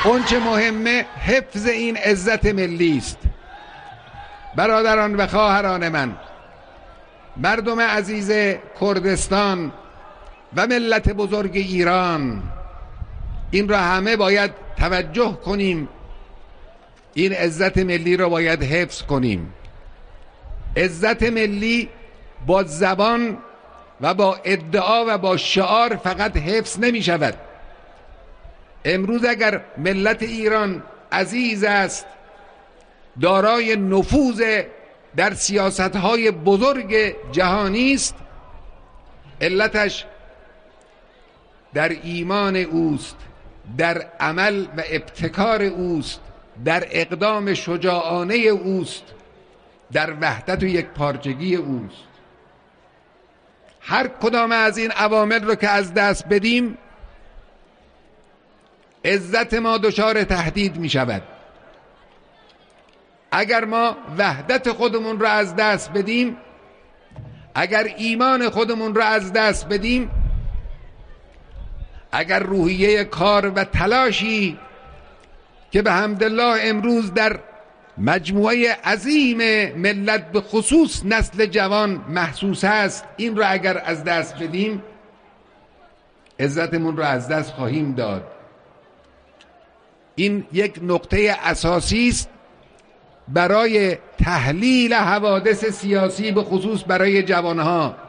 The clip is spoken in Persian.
اون چه مهمه حفظ این عزت ملی است. برادران و خواهران من، مردم عزیز کردستان و ملت بزرگ ایران، این را همه باید توجه کنیم. این عزت ملی را باید حفظ کنیم. عزت ملی با زبان و با ادعا و با شعار فقط حفظ نمی شود. امروز اگر ملت ایران عزیز است، دارای نفوذ در سیاست‌های بزرگ جهانی است، علتش در ایمان اوست، در عمل و ابتکار اوست، در اقدام شجاعانه اوست، در وحدت و یک پارچگی اوست. هر کدام از این عوامل رو که از دست بدیم، عزت ما دچار تهدید می شود. اگر ما وحدت خودمون رو از دست بدیم، اگر ایمان خودمون رو از دست بدیم، اگر روحیه کار و تلاشی که به حمدالله امروز در مجموعه عظیم ملت به خصوص نسل جوان محسوس است، این رو اگر از دست بدیم، عزتمون رو از دست خواهیم داد. این یک نقطه اساسی است برای تحلیل حوادث سیاسی، به خصوص برای جوانها.